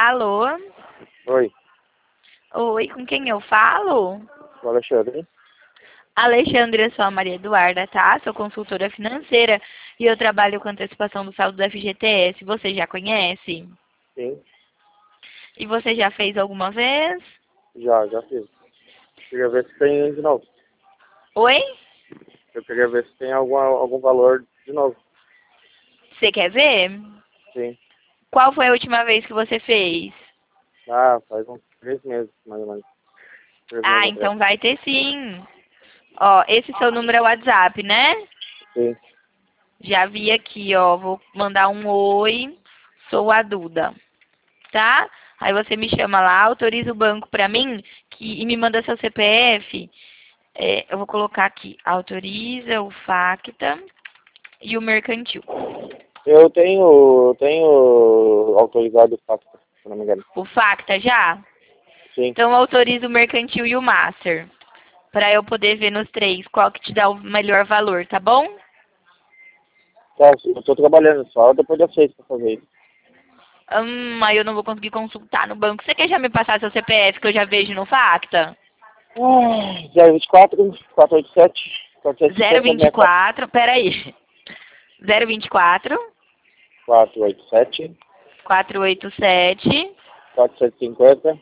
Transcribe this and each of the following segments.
Alô? Oi, Oi, com quem eu falo? o Alexandre. Alexandre, eu sou a Maria Eduarda, tá? Sou consultora financeira e eu trabalho com antecipação do saldo do FGTS. Você já conhece? Sim, E você já fez alguma vez? já fiz. Queria ver se tem de novo. Oi? Eu queria ver se tem algum valor de novo. Você quer ver? Sim. Qual foi a última vez que você fez? Ah, faz uns 3 meses, mais ou menos. 3 meses Ah, atrás. então vai ter sim. Ó, esse seu número é o WhatsApp, né? Sim, Já vi aqui, ó. Vou mandar um oi. Sou a Duda, tá? Aí você me chama lá, autoriza o banco pra mim e me manda seu CPF. Eu vou colocar aqui, autoriza o Facta e o mercantil. eu tenho autorizado o fax, se não me engano. O Facta já? Sim. Então autoriza o mercantil e o Master. Pra eu poder ver nos três qual que te dá o melhor valor, tá bom? Tá, eu tô trabalhando só depois das 6 pra fazer isso. Aí eu não vou conseguir consultar no banco. Você quer já me passar seu CPF que eu já vejo no Facta? 024, 487, 450, 024, peraí. 024 487, 487 450,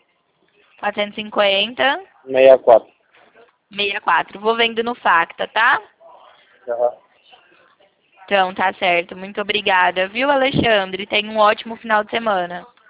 450 64. 64. Vou vendo no Facta, tá? Aham. Então, tá certo. Muito obrigada, viu, Alexandre? Tenha um ótimo final de semana.